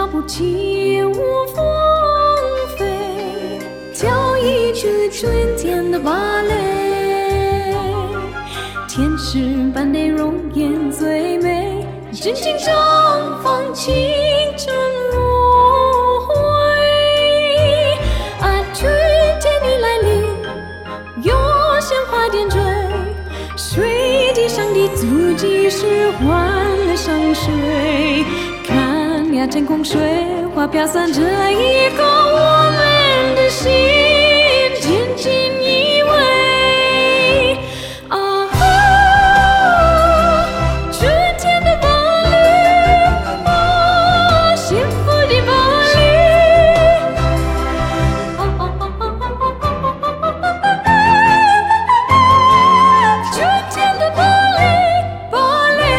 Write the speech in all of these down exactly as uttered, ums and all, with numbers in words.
步起舞风飞，跳一曲春天的芭蕾。天使般的容颜最美，真情绽放，倾城如灰。啊，春天的来临，有鲜花点缀，水滴上的足迹是换了上水。看呀，天空水花飘散着一个我们的心，渐进依偎。啊哈，春天的巴黎，啊，幸福的巴黎。啊啊啊啊啊啊啊啊！春天的巴黎，巴黎。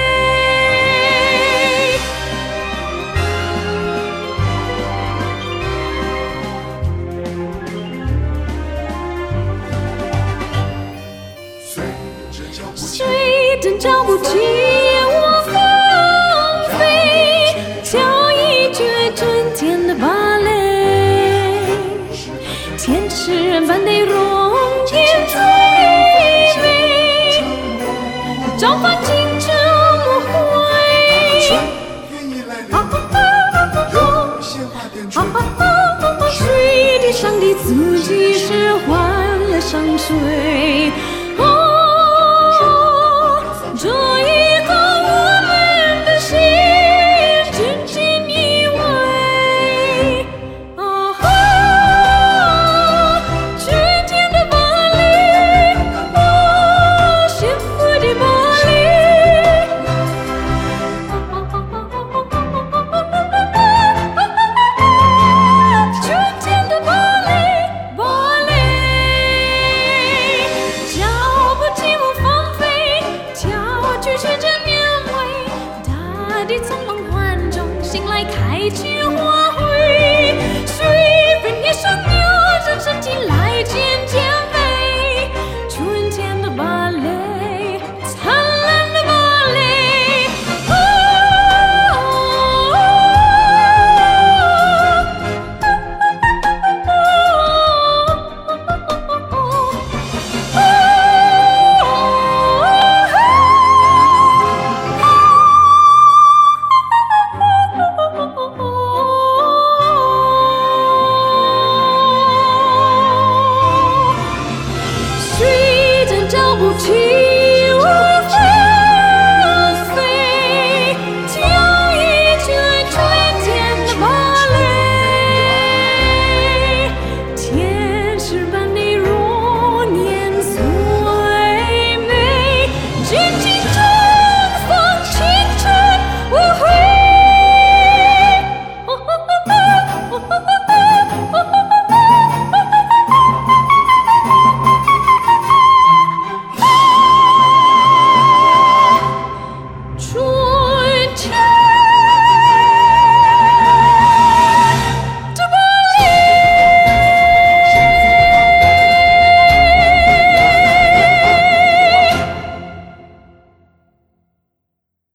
随着脚步起舞风飞，跳一曲春天的芭蕾。天使般的容颜最美，绽放倾城无悔。啊啊啊啊啊啊！水滴上的足迹是换了上水。